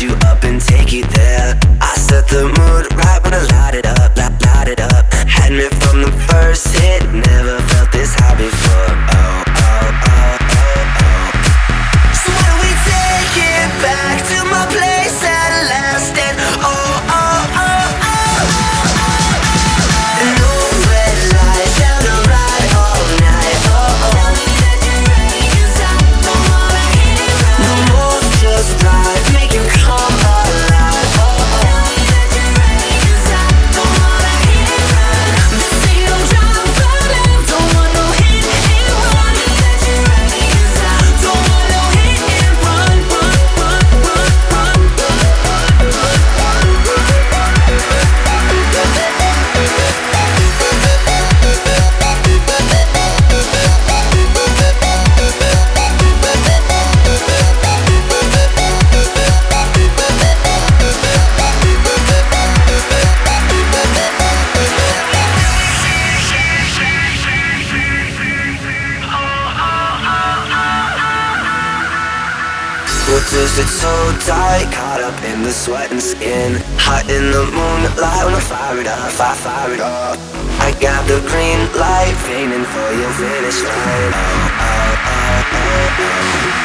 you up and take you there. I set the mood right when I light it up, light it up. Had me from the first hit, never felt this high before. Oh, oh, oh, oh, oh. So why don't we take it back to my place at last and oh, oh, oh, oh, oh, oh. No red lights, down to ride all night. Oh, oh. Tell me that you're ready, 'cause I don't wanna hit it right. No more just drive, make you come alive. Oh, oh. Tell me that you're ready, 'cause I don't wanna hit it right. Say don't drive, but I don't want no hit and run. Tell me that you're ready, 'cause I don't want no hit and run, run, run, run, run. What does it so tight? Caught up in the sweat and skin. Hot in the moonlight when I fire it up, fire it up. I got the green light, aiming for your finish line. Oh, oh, oh, oh, oh.